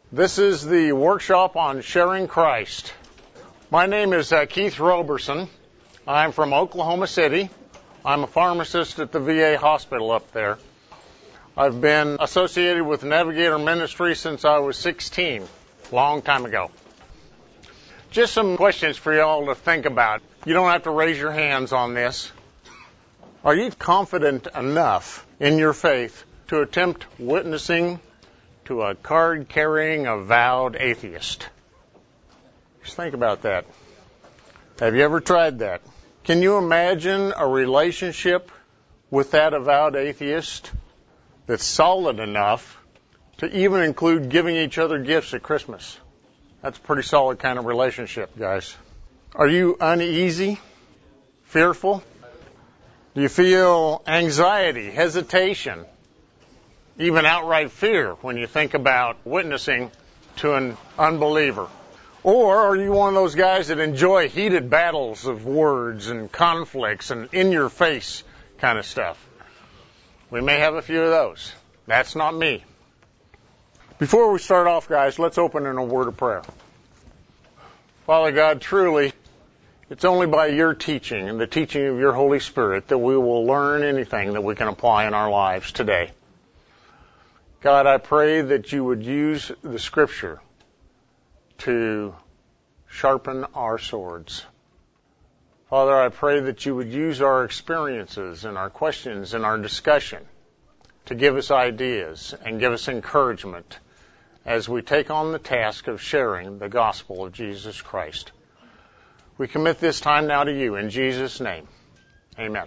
This is the workshop on sharing Christ. My name is Keith Roberson. I'm from Oklahoma City. I'm a pharmacist at the VA hospital up there. I've been associated with Navigator Ministry since I was 16, long time ago. Just some questions for y'all to think about. You don't have to raise your hands on this. Are you confident enough in your faith to attempt witnessing to a card-carrying, avowed atheist? Just think about that. Have you ever tried that? Can you imagine a relationship with that avowed atheist that's solid enough to even include giving each other gifts at Christmas? That's a pretty solid kind of relationship, guys. Are you uneasy? Fearful? Do you feel anxiety, hesitation, even outright fear when you think about witnessing to an unbeliever? Or are you one of those guys that enjoy heated battles of words and conflicts and in-your-face kind of stuff? We may have a few of those. That's not me. Before we start off, guys, let's open in a word of prayer. Father God, truly, it's only by your teaching and the teaching of your Holy Spirit that we will learn anything that we can apply in our lives today. God, I pray that you would use the Scripture to sharpen our swords. Father, I pray that you would use our experiences and our questions and our discussion to give us ideas and give us encouragement as we take on the task of sharing the gospel of Jesus Christ. We commit this time now to you in Jesus' name. Amen.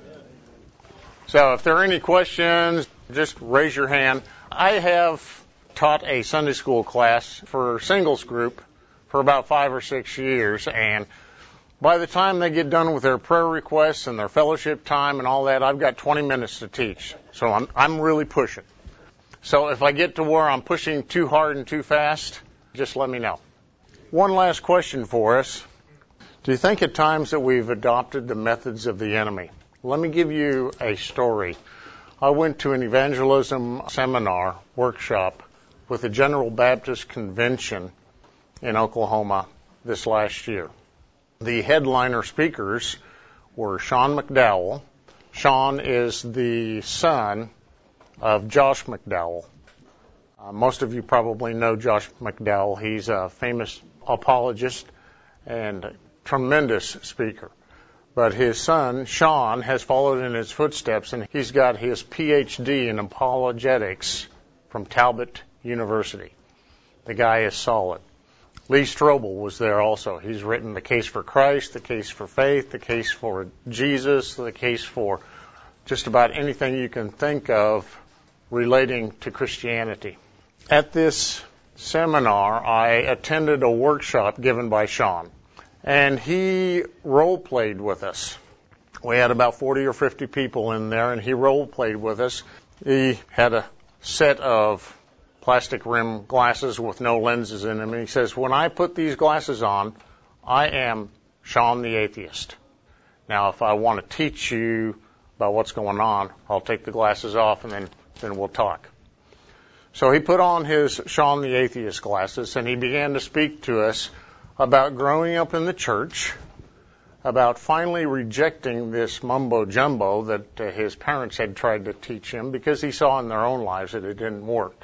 So if there are any questions, just raise your hand. I have taught a Sunday school class for singles group for about 5 or 6 years, and by the time they get done with their prayer requests and their fellowship time and all that, I've got 20 minutes to teach. So I'm really pushing. So if I get to where I'm pushing too hard and too fast, just let me know. One last question for us. Do you think at times that we've adopted the methods of the enemy? Let me give you a story. I went to an evangelism seminar workshop with the General Baptist Convention in Oklahoma this last year. The headliner speakers were Sean McDowell. Sean is the son of Josh McDowell. Most of you probably know Josh McDowell. He's a famous apologist and a tremendous speaker. But his son, Sean, has followed in his footsteps, and he's got his Ph.D. in apologetics from Talbot University. The guy is solid. Lee Strobel was there also. He's written The Case for Christ, The Case for Faith, The Case for Jesus, The Case for just about anything you can think of relating to Christianity. At this seminar, I attended a workshop given by Sean, and he role-played with us. We had about 40 or 50 people in there, and he role-played with us. He had a set of plastic rim glasses with no lenses in them, and he says, when I put these glasses on, I am Sean the atheist. Now, if I want to teach you about what's going on, I'll take the glasses off, and then we'll talk. So he put on his Sean the atheist glasses, and he began to speak to us about growing up in the church, about finally rejecting this mumbo-jumbo that his parents had tried to teach him because he saw in their own lives that it didn't work.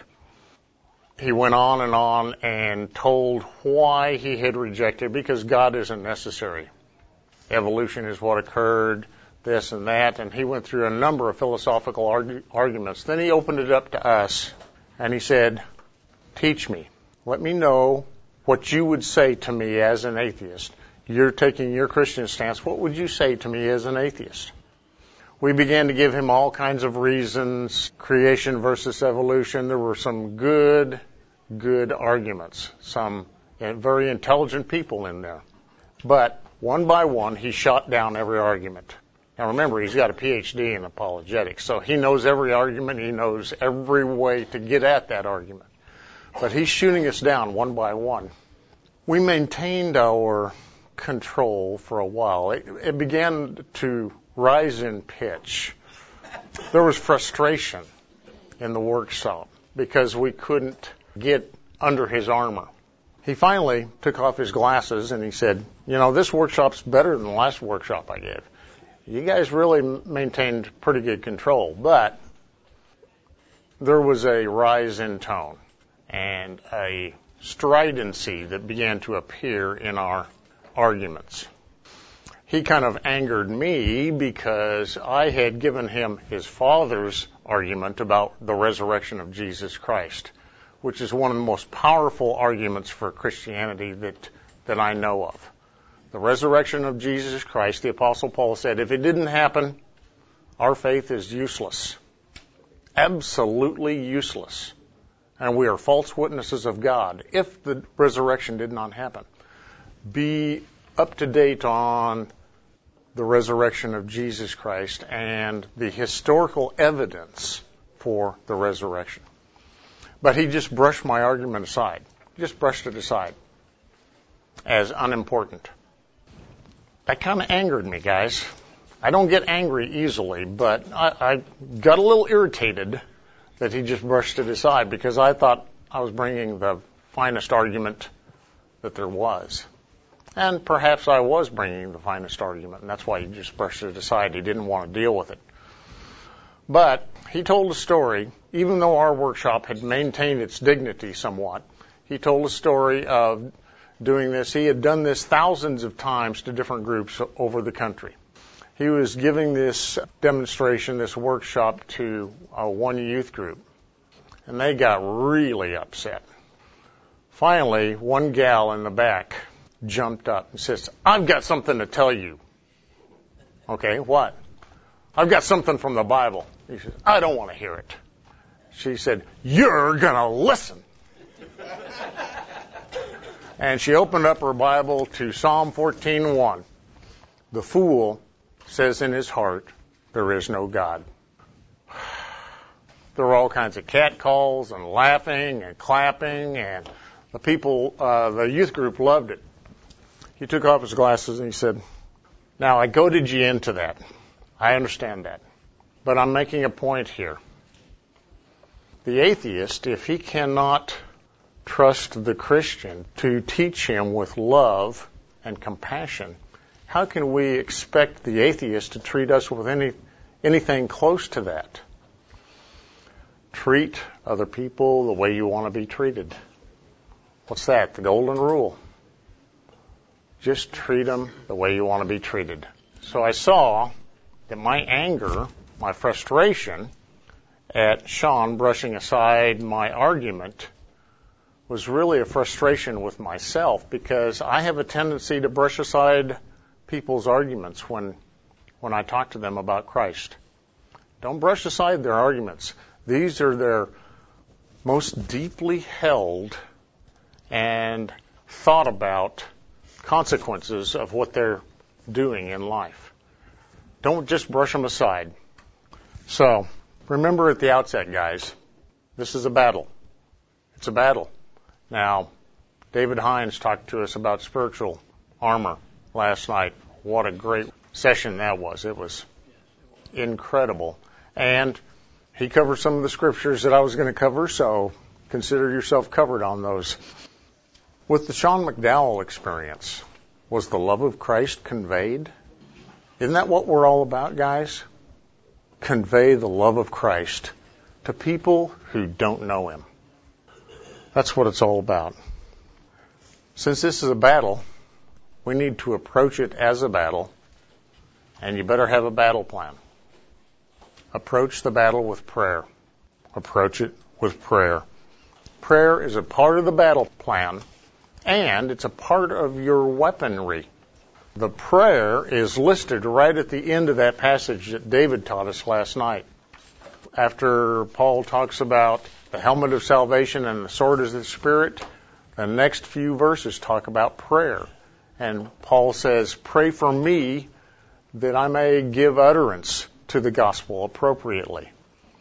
He went on and told why he had rejected, because God isn't necessary. Evolution is what occurred, this and that, and he went through a number of philosophical arguments. Then he opened it up to us, and he said, teach me. Let me know what you would say to me as an atheist. You're taking your Christian stance. What would you say to me as an atheist? We began to give him all kinds of reasons, creation versus evolution. There were some good arguments, some very intelligent people in there. But one by one, he shot down every argument. Now remember, he's got a Ph.D. in apologetics, so he knows every argument. He knows every way to get at that argument. But he's shooting us down one by one. We maintained our control for a while. It began to rise in pitch. There was frustration in the workshop because we couldn't get under his armor. He finally took off his glasses and he said, this workshop's better than the last workshop I gave. You guys really maintained pretty good control, but there was a rise in tone and a stridency that began to appear in our arguments. He kind of angered me because I had given him his father's argument about the resurrection of Jesus Christ, which is one of the most powerful arguments for Christianity that I know of. The resurrection of Jesus Christ, the Apostle Paul said, if it didn't happen, our faith is useless. Absolutely useless. And we are false witnesses of God if the resurrection did not happen. Be up to date on the resurrection of Jesus Christ and the historical evidence for the resurrection. But he just brushed my argument aside. Just brushed it aside as unimportant. That kind of angered me, guys. I don't get angry easily, but I got a little irritated that he just brushed it aside because I thought I was bringing the finest argument that there was. And perhaps I was bringing the finest argument, and that's why he just brushed it aside. He didn't want to deal with it. But he told a story, even though our workshop had maintained its dignity somewhat, he told a story of doing this. He had done this thousands of times to different groups over the country. He was giving this demonstration, this workshop to one youth group, and they got really upset. Finally, one gal in the back jumped up and says, I've got something to tell you. Okay, what? I've got something from the Bible. He says, I don't want to hear it. She said, you're going to listen. And she opened up her Bible to Psalm 14:1. The fool says in his heart, there is no God. There were all kinds of catcalls and laughing and clapping, and the people, the youth group loved it. He took off his glasses and he said, now I goaded you into that. I understand that. But I'm making a point here. The atheist, if he cannot trust the Christian to teach him with love and compassion, how can we expect the atheist to treat us with anything close to that? Treat other people the way you want to be treated. What's that? The golden rule. Just treat them the way you want to be treated. So I saw that my anger, my frustration at Sean brushing aside my argument was really a frustration with myself, because I have a tendency to brush aside people's arguments when I talk to them about Christ. Don't brush aside their arguments. These are their most deeply held and thought about consequences of what they're doing in life. Don't just brush them aside. So, remember at the outset, guys, this is a battle. It's a battle. Now, David Hines talked to us about spiritual armor last night. What a great session that was. It was incredible. And he covered some of the scriptures that I was going to cover, so consider yourself covered on those. With the Sean McDowell experience, was the love of Christ conveyed? Isn't that what we're all about, guys? Convey the love of Christ to people who don't know Him. That's what it's all about. Since this is a battle, we need to approach it as a battle, and you better have a battle plan. Approach the battle with prayer. Approach it with prayer. Prayer is a part of the battle plan, and it's a part of your weaponry. The prayer is listed right at the end of that passage that David taught us last night. After Paul talks about the helmet of salvation and the sword of the Spirit, the next few verses talk about prayer. And Paul says, pray for me that I may give utterance to the gospel appropriately.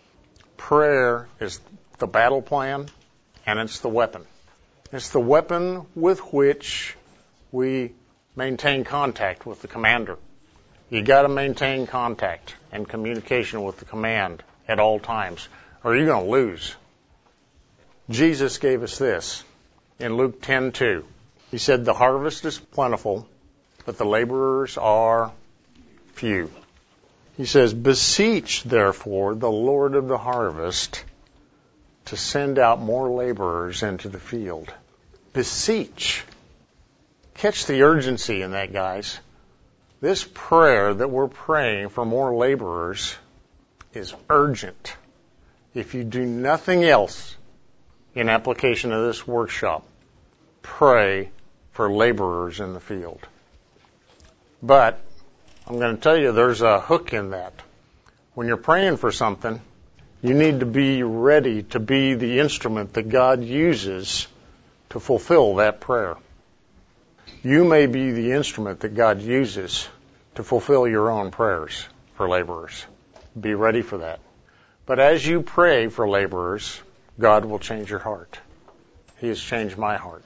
Prayer is the battle plan, and it's the weapon. It's the weapon with which we maintain contact with the commander. You got to maintain contact and communication with the command at all times, or you're going to lose. Jesus gave us this in Luke 10:2. He said, "The harvest is plentiful, but the laborers are few." He says, "Beseech, therefore, the Lord of the harvest to send out more laborers into the field." Beseech. Catch the urgency in that, guys. This prayer that we're praying for more laborers is urgent. If you do nothing else in application of this workshop, pray for laborers in the field. But I'm going to tell you there's a hook in that. When you're praying for something, you need to be ready to be the instrument that God uses to fulfill that prayer. You may be the instrument that God uses to fulfill your own prayers for laborers. Be ready for that. But as you pray for laborers, God will change your heart. He has changed my heart.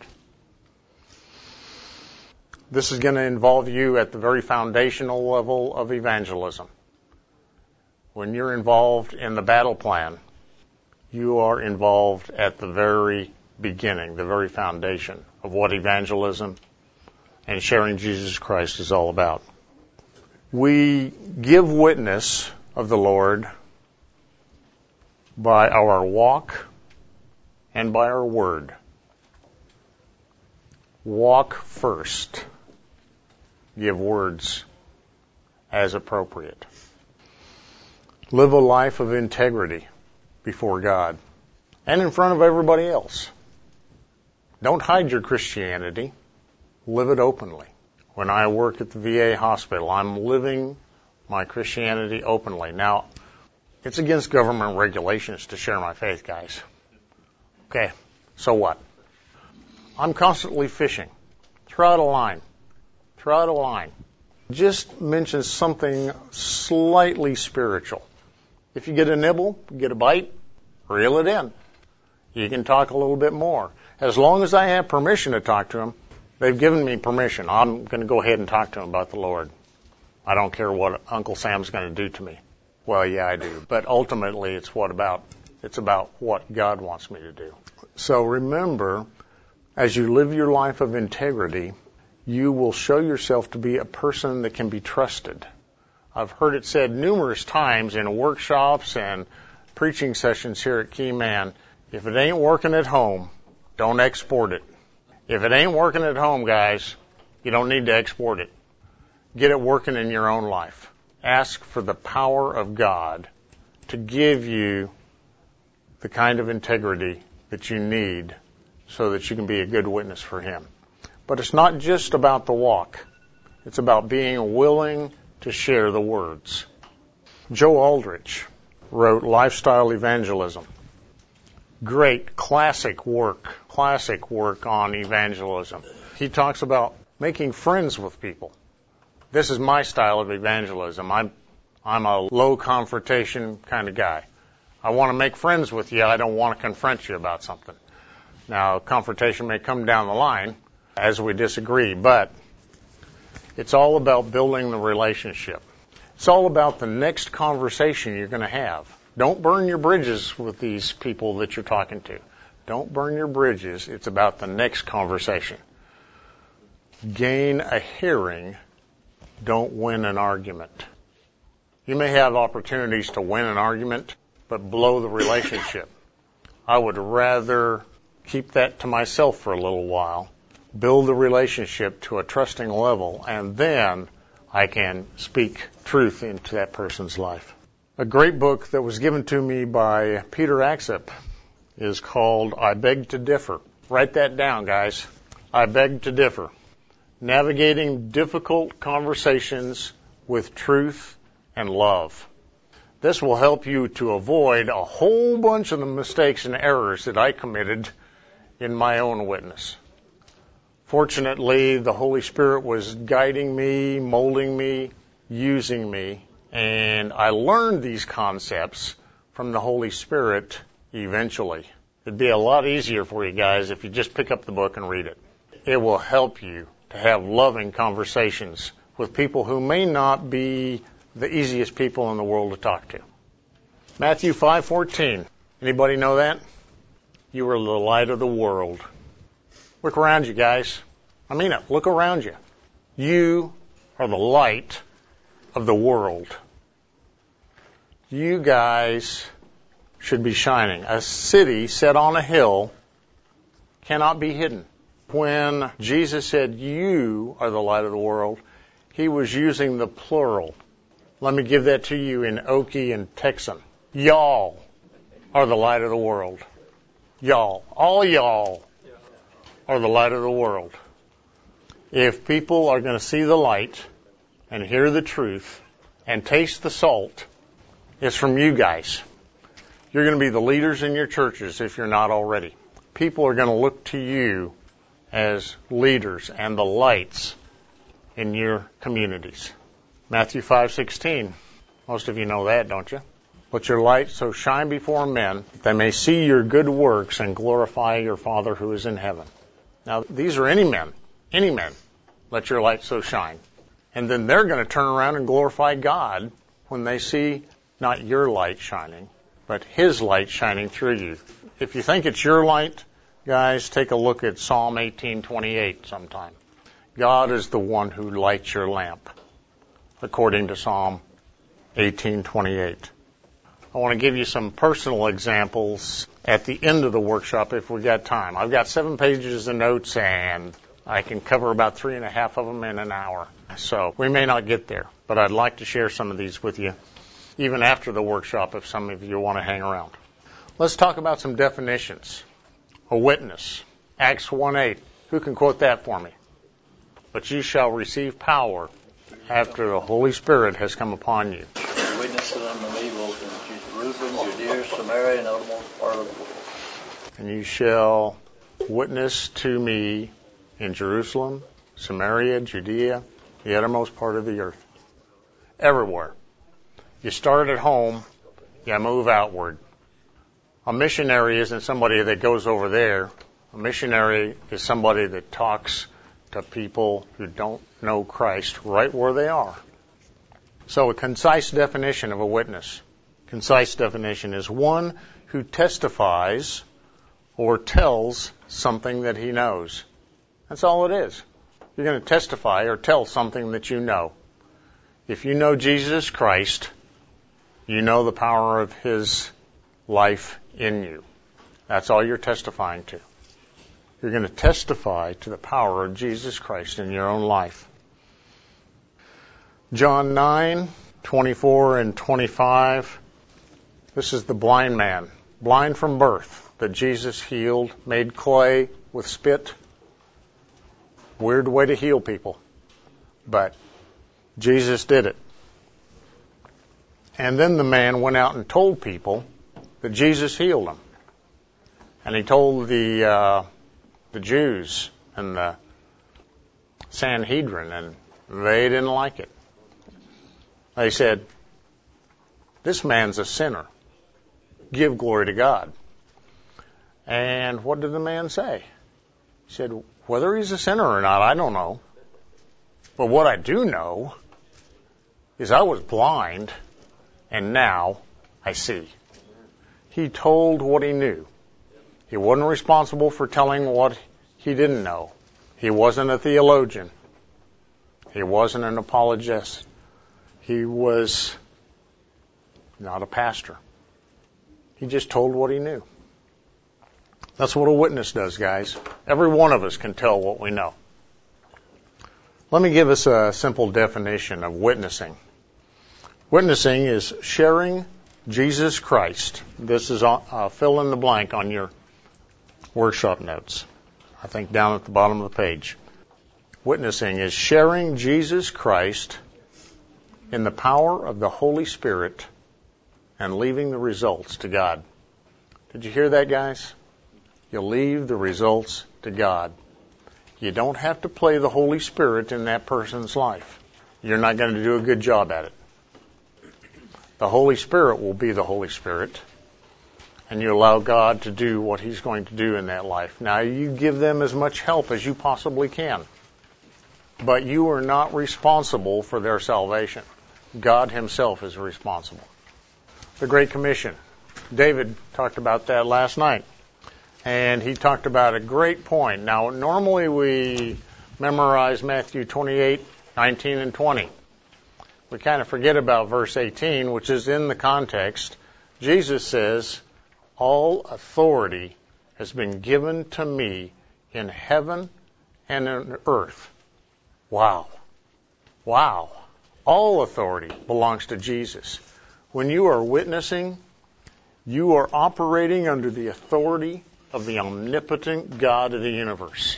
This is going to involve you at the very foundational level of evangelism. When you're involved in the battle plan, you are involved at the very beginning, the very foundation of what evangelism and sharing Jesus Christ is all about. We give witness of the Lord by our walk and by our word. Walk first. Give words as appropriate. Live a life of integrity before God and in front of everybody else. Don't hide your Christianity. Live it openly. When I work at the VA hospital, I'm living my Christianity openly. Now, it's against government regulations to share my faith, guys. Okay, so what? I'm constantly fishing. Throw out a line. Throw out a line. Just mention something slightly spiritual. If you get a nibble, get a bite, reel it in. You can talk a little bit more. As long as I have permission to talk to them, they've given me permission. I'm going to go ahead and talk to them about the Lord. I don't care what Uncle Sam's going to do to me. Well, yeah, I do. But ultimately, it's about what God wants me to do. So remember, as you live your life of integrity, you will show yourself to be a person that can be trusted. I've heard it said numerous times in workshops and preaching sessions here at Key Man, if it ain't working at home, don't export it. If it ain't working at home, guys, you don't need to export it. Get it working in your own life. Ask for the power of God to give you the kind of integrity that you need so that you can be a good witness for Him. But it's not just about the walk. It's about being willing to share the words. Joe Aldrich wrote Lifestyle Evangelism. Great classic work on evangelism. He talks about making friends with people. This is my style of evangelism. I'm a low confrontation kind of guy. I want to make friends with you. I don't want to confront you about something. Now, confrontation may come down the line as we disagree, but it's all about building the relationship. It's all about the next conversation you're going to have. Don't burn your bridges with these people that you're talking to. Don't burn your bridges. It's about the next conversation. Gain a hearing. Don't win an argument. You may have opportunities to win an argument, but blow the relationship. I would rather keep that to myself for a little while, build the relationship to a trusting level, and then I can speak truth into that person's life. A great book that was given to me by Peter Axep is called I Beg to Differ. Write that down, guys. I Beg to Differ. Navigating difficult conversations with truth and love. This will help you to avoid a whole bunch of the mistakes and errors that I committed in my own witness. Fortunately, the Holy Spirit was guiding me, molding me, using me, and I learned these concepts from the Holy Spirit eventually. It'd be a lot easier for you guys if you just pick up the book and read it. It will help you to have loving conversations with people who may not be the easiest people in the world to talk to. Matthew 5:14. Anybody know that? You are the light of the world. Look around you, guys. I mean it. Look around you. You are the light of the world. You guys should be shining. A city set on a hill cannot be hidden. When Jesus said, you are the light of the world, he was using the plural. Let me give that to you in Okie and Texan. Y'all are the light of the world. Y'all. All y'all are the light of the world. If people are going to see the light and hear the truth and taste the salt, it's from you guys. You're going to be the leaders in your churches if you're not already. People are going to look to you as leaders and the lights in your communities. Matthew 5:16. Most of you know that, don't you? Let your light so shine before men that they may see your good works and glorify your Father who is in heaven. Now, these are any men. Any men. Let your light so shine. And then they're going to turn around and glorify God when they see not your light shining, but His light shining through you. If you think it's your light, guys, take a look at Psalm 18:28 sometime. God is the one who lights your lamp, according to Psalm 18:28. I want to give you some personal examples at the end of the workshop if we've got time. I've got 7 pages of notes and I can cover about 3.5 of them in an hour. So we may not get there, but I'd like to share some of these with you, even after the workshop if some of you want to hang around. Let's talk about some definitions. A witness. Acts 1:8. Who can quote that for me? But you shall receive power after the Holy Spirit has come upon you. Witnesses unto me both in Jerusalem, Judea, Samaria, and uttermost part of the world. And you shall witness to me in Jerusalem, Samaria, Judea, the uttermost part of the earth. Everywhere. You start at home, you move outward. A missionary isn't somebody that goes over there. A missionary is somebody that talks to people who don't know Christ right where they are. So a concise definition of a witness. Concise definition is one who testifies or tells something that he knows. That's all it is. You're going to testify or tell something that you know. If you know Jesus Christ, you know the power of His life in you. That's all you're testifying to. You're going to testify to the power of Jesus Christ in your own life. John 9:24 and 25. This is the blind man, blind from birth, that Jesus healed, made clay with spit. Weird way to heal people, but Jesus did it. And then the man went out and told people that Jesus healed him. And he told the Jews and the Sanhedrin, and they didn't like it. They said, this man's a sinner. Give glory to God. And what did the man say? He said, whether he's a sinner or not, I don't know. But what I do know is I was blind, and now I see. He told what he knew. He wasn't responsible for telling what he didn't know. He wasn't a theologian. He wasn't an apologist. He was not a pastor. He just told what he knew. That's what a witness does, guys. Every one of us can tell what we know. Let me give us a simple definition of witnessing. Witnessing is sharing Jesus Christ. This is fill in the blank on your workshop notes. I think down at the bottom of the page. Witnessing is sharing Jesus Christ in the power of the Holy Spirit and leaving the results to God. Did you hear that, guys? You leave the results to God. You don't have to play the Holy Spirit in that person's life. You're not going to do a good job at it. The Holy Spirit will be the Holy Spirit, and you allow God to do what He's going to do in that life. Now, you give them as much help as you possibly can, but you are not responsible for their salvation. God Himself is responsible. The Great Commission. David talked about that last night. and he talked about a great point. Now, normally we memorize Matthew 28:19 and 20. We kind of forget about verse 18, which is in the context. Jesus says, all authority has been given to me in heaven and on earth. Wow. Wow. All authority belongs to Jesus. When you are witnessing, you are operating under the authority of the omnipotent God of the universe.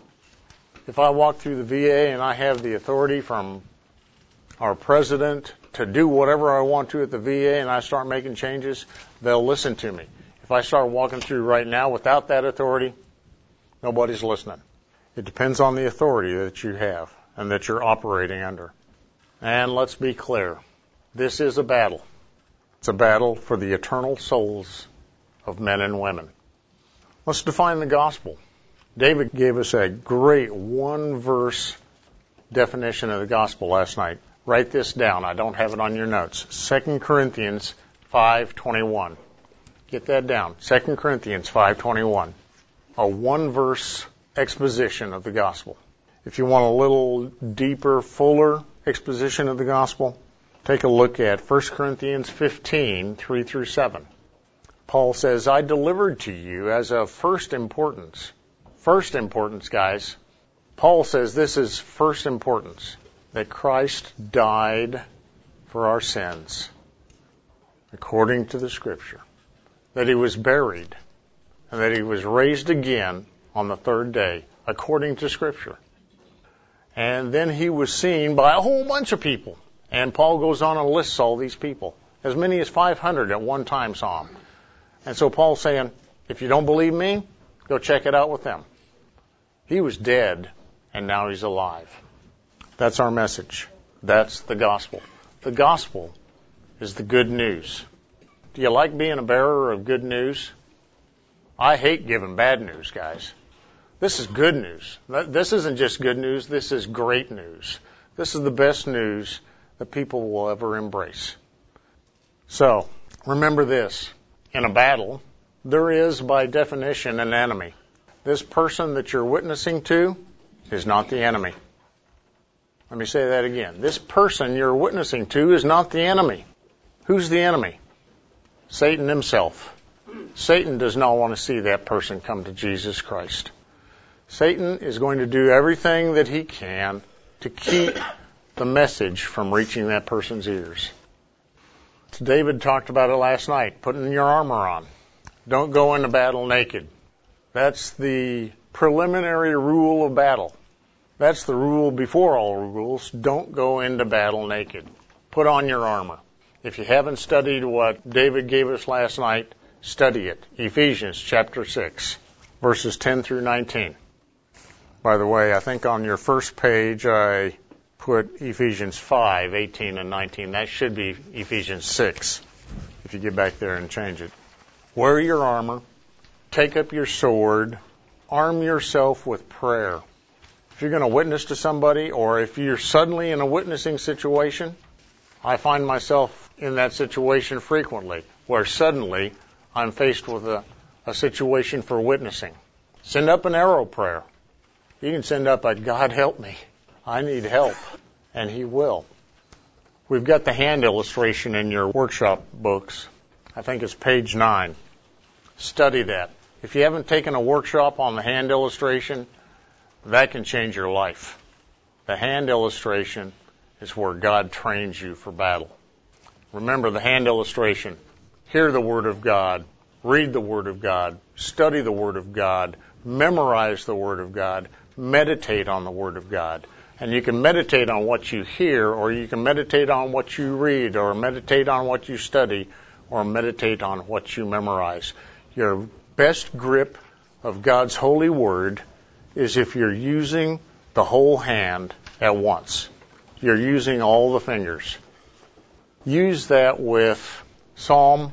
If I walk through the VA and I have the authority from our president to do whatever I want to at the VA and I start making changes, they'll listen to me. If I start walking through right now without that authority, nobody's listening. It depends on the authority that you have and that you're operating under. And let's be clear, this is a battle. It's a battle for the eternal souls of men and women. Let's define the gospel. David gave us a great one-verse definition of the gospel last night. Write this down. I don't have it on your notes. 2 Corinthians 5:21. Get that down. 2 Corinthians 5:21. A one-verse exposition of the gospel. If you want a little deeper, fuller exposition of the gospel, take a look at 1 Corinthians 15:3-7. Paul says, I delivered to you as of first importance. First importance, guys. Paul says this is first importance, that Christ died for our sins, according to the Scripture, that he was buried, and that he was raised again on the third day, according to Scripture. And then he was seen by a whole bunch of people. And Paul goes on and lists all these people. As many as 500 at one time saw him. And so Paul's saying, if you don't believe me, go check it out with them. He was dead, and now he's alive. That's our message. That's the gospel. The gospel is the good news. Do you like being a bearer of good news? I hate giving bad news, guys. This is good news. This isn't just good news. This is great news. This is the best news that people will ever embrace. So, remember this. In a battle, there is, by definition, an enemy. This person that you're witnessing to is not the enemy. Let me say that again. This person you're witnessing to is not the enemy. Who's the enemy? Satan himself. Satan does not want to see that person come to Jesus Christ. Satan is going to do everything that he can to keep the message from reaching that person's ears. David talked about it last night, putting your armor on. Don't go into battle naked. That's the preliminary rule of battle. That's the rule before all rules. Don't go into battle naked. Put on your armor. If you haven't studied what David gave us last night, study it. Ephesians chapter 6, verses 10-19. By the way, I think on your first page I put Ephesians 5, 18 and 19. That should be Ephesians 6, if you get back there and change it. Wear your armor, take up your sword, arm yourself with prayer. If you're going to witness to somebody, or if you're suddenly in a witnessing situation, I find myself in that situation frequently, where suddenly I'm faced with a situation for witnessing. Send up an arrow prayer. You can send up a God help me. I need help. And he will. We've got the hand illustration in your workshop books. I think it's page 9. Study that. If you haven't taken a workshop on the hand illustration, that can change your life. The hand illustration is where God trains you for battle. Remember the hand illustration. Hear the Word of God. Read the Word of God. Study the Word of God. Memorize the Word of God. Meditate on the Word of God. And you can meditate on what you hear, or you can meditate on what you read, or meditate on what you study, or meditate on what you memorize. Your best grip of God's holy Word is if you're using the whole hand at once. You're using all the fingers. Use that with Psalm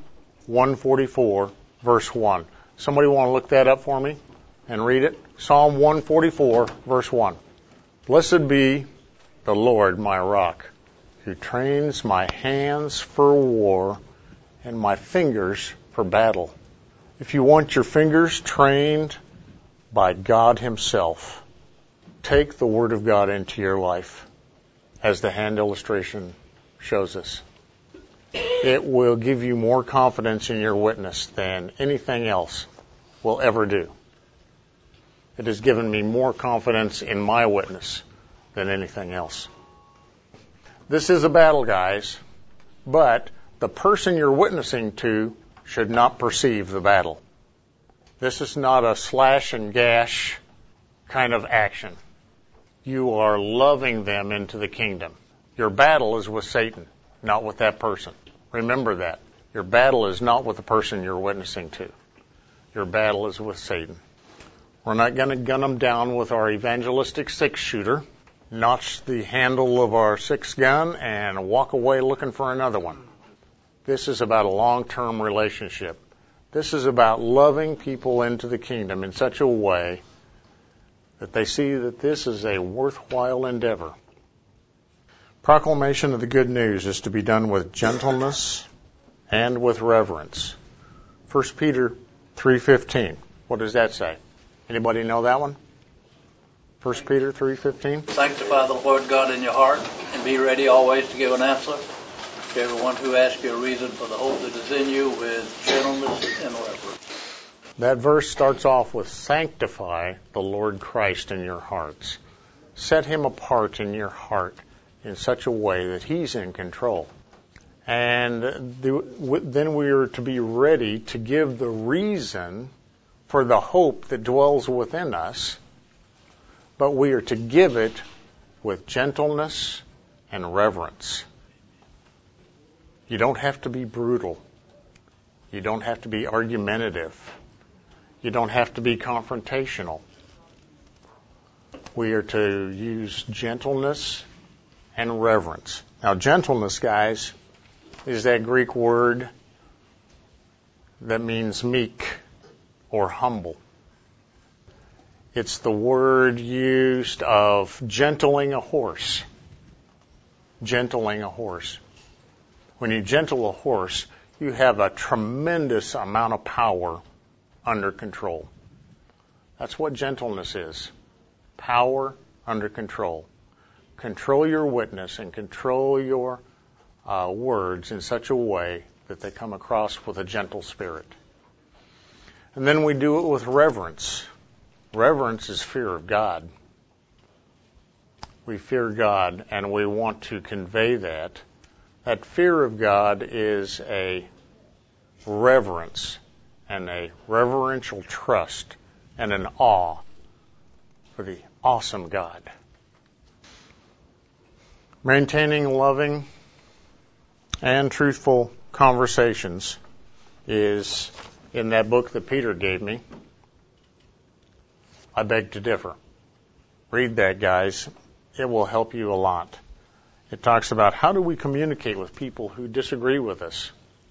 144, verse 1. Somebody want to look that up for me and read it? Psalm 144, verse 1. Blessed be the Lord my rock, who trains my hands for war and my fingers for battle. If you want your fingers trained by God Himself, take the Word of God into your life, as the hand illustration shows us. It will give you more confidence in your witness than anything else will ever do. It has given me more confidence in my witness than anything else. This is a battle, guys, but the person you're witnessing to should not perceive the battle. This is not a slash and gash kind of action. You are loving them into the kingdom. Your battle is with Satan, not with that person. Remember that. Your battle is not with the person you're witnessing to. Your battle is with Satan. We're not going to gun them down with our evangelistic six-shooter, notch the handle of our six gun, and walk away looking for another one. This is about a long-term relationship. This is about loving people into the kingdom in such a way that they see that this is a worthwhile endeavor. Proclamation of the good news is to be done with gentleness and with reverence. 1 Peter 3:15. What does that say? Anybody know that one? 1 Peter 3:15. Sanctify the Lord God in your heart, and be ready always to give an answer to everyone who asks you a reason for the hope that is in you with gentleness and reverence. That verse starts off with sanctify the Lord Christ in your hearts. Set Him apart in your heart in such a way that He's in control. And then we are to be ready to give the reason for the hope that dwells within us, but we are to give it with gentleness and reverence. You don't have to be brutal. You don't have to be argumentative. You don't have to be confrontational. We are to use gentleness and reverence. Now, gentleness, guys, is that Greek word that means meek or humble. It's the word used of gentling a horse. Gentling a horse. When you gentle a horse, you have a tremendous amount of power under control. That's what gentleness is. Power under control. Control your witness and control your words in such a way that they come across with a gentle spirit. And then we do it with reverence. Reverence is fear of God. We fear God, and we want to convey that. That fear of God is a reverence and a reverential trust and an awe for the awesome God. Maintaining loving and truthful conversations is in that book that Peter gave me. I beg to differ. Read that, guys. It will help you a lot. It talks about how do we communicate with people who disagree with us.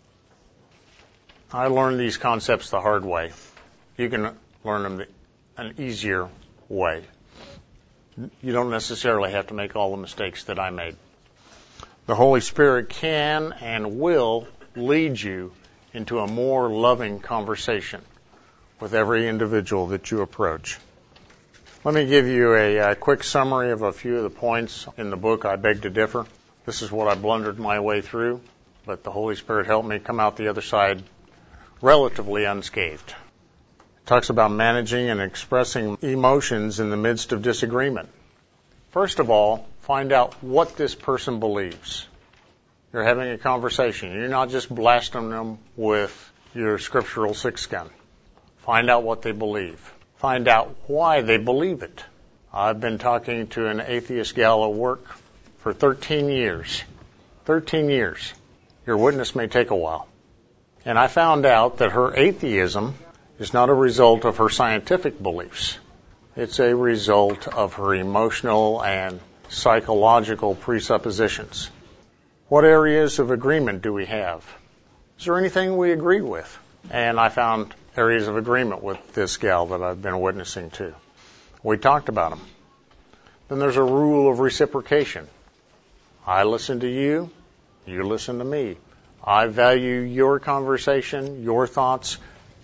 I learned these concepts the hard way. You can learn them an easier way. You don't necessarily have to make all the mistakes that I made. The Holy Spirit can and will lead you into a more loving conversation with every individual that you approach. Let me give you a quick summary of a few of the points in the book, I Beg to Differ. This is what I blundered my way through, but the Holy Spirit helped me come out the other side relatively unscathed. It talks about managing and expressing emotions in the midst of disagreement. First of all, find out what this person believes. You're having a conversation. You're not just blasting them with your scriptural six gun. Find out what they believe. Find out why they believe it. I've been talking to an atheist gal at work for 13 years. 13 years. Your witness may take a while. And I found out that her atheism is not a result of her scientific beliefs. It's a result of her emotional and psychological presuppositions. What areas of agreement do we have? Is there anything we agree with? And I found areas of agreement with this gal that I've been witnessing to. We talked about them. Then there's a rule of reciprocation. I listen to you, you listen to me. I value your conversation, your thoughts,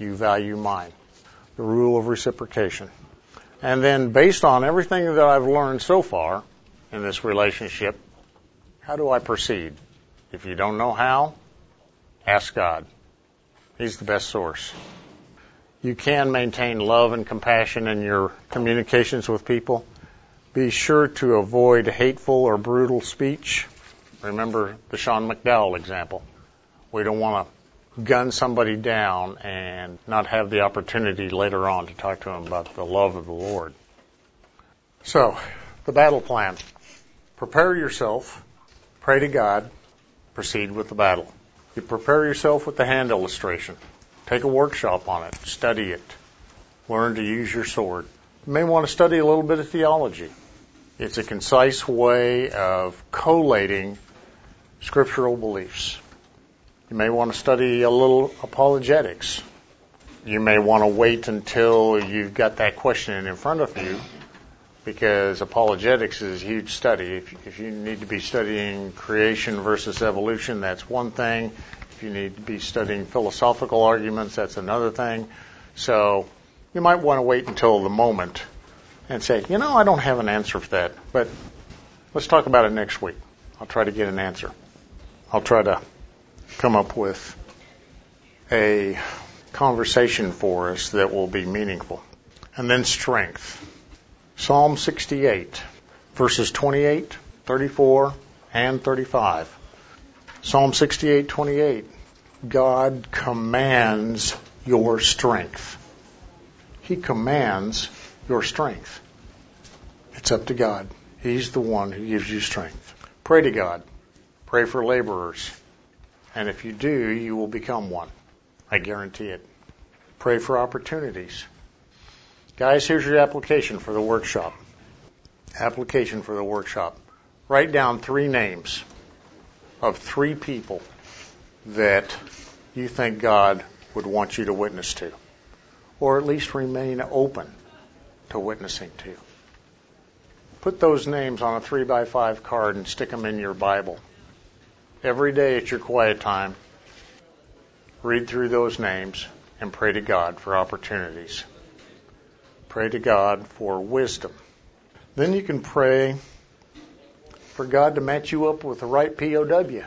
you value mine. The rule of reciprocation. And then based on everything that I've learned so far in this relationship, how do I proceed? If you don't know how, ask God. He's the best source. You can maintain love and compassion in your communications with people. Be sure to avoid hateful or brutal speech. Remember the Sean McDowell example. We don't want to gun somebody down and not have the opportunity later on to talk to them about the love of the Lord. So, the battle plan. Prepare yourself, pray to God, proceed with the battle. You prepare yourself with the hand illustration. Take a workshop on it, study it, learn to use your sword. You may want to study a little bit of theology. It's a concise way of collating scriptural beliefs. You may want to study a little apologetics. You may want to wait until you've got that question in front of you, because apologetics is a huge study. If you need to be studying creation versus evolution, that's one thing. If you need to be studying philosophical arguments, that's another thing. So you might want to wait until the moment and say, I don't have an answer for that, but let's talk about it next week. I'll try to get an answer. I'll try to come up with a conversation for us that will be meaningful. And then strength. Psalm 68, verses 28, 34, and 35. Psalm 68:28. God commands your strength. He commands your strength. It's up to God. He's the one who gives you strength. Pray to God. Pray for laborers. And if you do, you will become one. I guarantee it. Pray for opportunities. Guys, here's your application for the workshop. Application for the workshop. Write down 3 names of 3 people that you think God would want you to witness to, or at least remain open to witnessing to. Put those names on a 3x5 card and stick them in your Bible. Every day at your quiet time, read through those names and pray to God for opportunities. Pray to God for wisdom. Then you can pray for God to match you up with the right POW.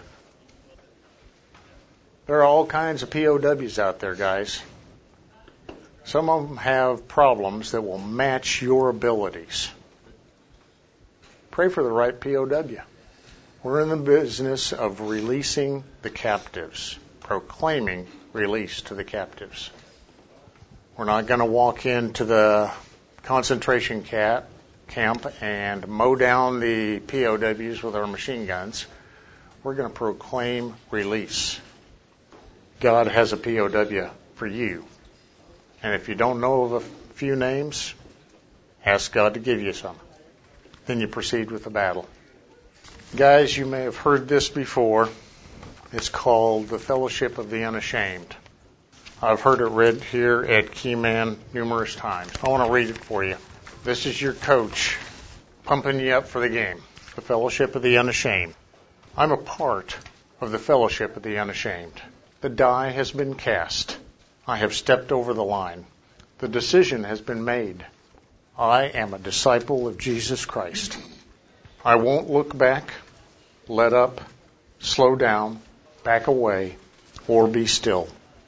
There are all kinds of POWs out there, guys. Some of them have problems that will match your abilities. Pray for the right POW. We're in the business of releasing the captives, proclaiming release to the captives. We're not going to walk into the concentration camp and mow down the POWs with our machine guns. We're going to proclaim release. God has a POW for you. And if you don't know of a few names, ask God to give you some. Then you proceed with the battle. Guys, you may have heard this before. It's called the Fellowship of the Unashamed. I've heard it read here at Keyman numerous times. I want to read it for you. This is your coach pumping you up for the game. The Fellowship of the Unashamed. I'm a part of the Fellowship of the Unashamed. The die has been cast. I have stepped over the line. The decision has been made. I am a disciple of Jesus Christ. I won't look back, let up, slow down, back away, or be still.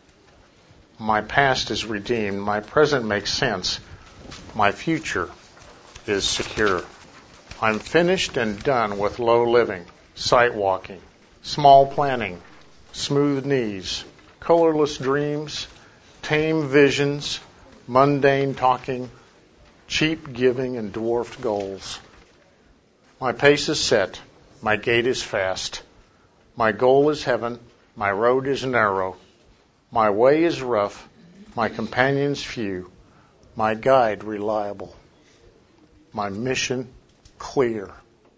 My past is redeemed. My present makes sense. My future is secure. I'm finished and done with low living, sight walking, small planning, smooth knees, colorless dreams, tame visions, mundane talking, cheap giving, and dwarfed goals. My pace is set. My gait is fast. My goal is heaven. My road is narrow. My way is rough. My companions few. My guide reliable. My mission clear.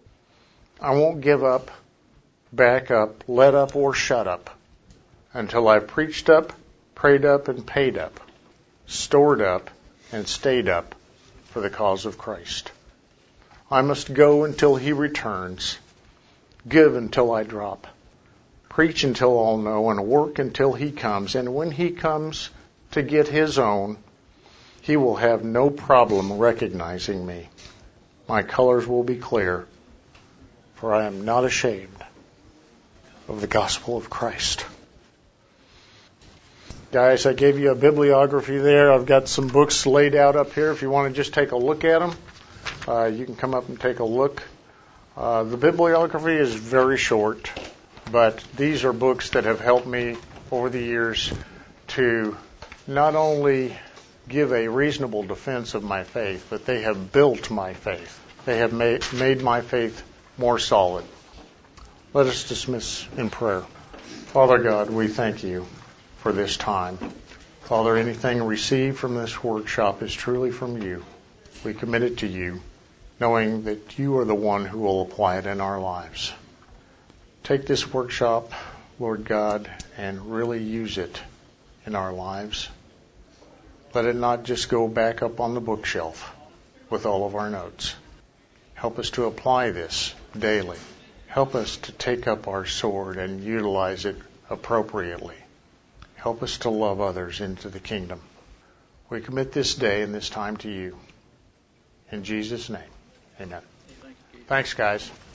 I won't give up, back up, let up, or shut up until I've preached up, prayed up, and paid up, stored up, and stayed up for the cause of Christ. I must go until He returns, give until I drop, preach until all know, and work until He comes. And when He comes, to get his own, he will have no problem recognizing me. My colors will be clear, for I am not ashamed of the gospel of Christ. Guys, I gave you a bibliography there. I've got some books laid out up here. If you want to just take a look at them, you can come up and take a look. The bibliography is very short, but these are books that have helped me over the years to not only give a reasonable defense of my faith, but they have built my faith. They have made my faith more solid. Let us dismiss in prayer. Father God, we thank you for this time. Father, anything received from this workshop is truly from you. We commit it to you, knowing that you are the one who will apply it in our lives. Take this workshop, Lord God, and really use it in our lives. Let it not just go back up on the bookshelf with all of our notes. Help us to apply this daily. Help us to take up our sword and utilize it appropriately. Help us to love others into the kingdom. We commit this day and this time to you. In Jesus' name, amen. Thanks, guys.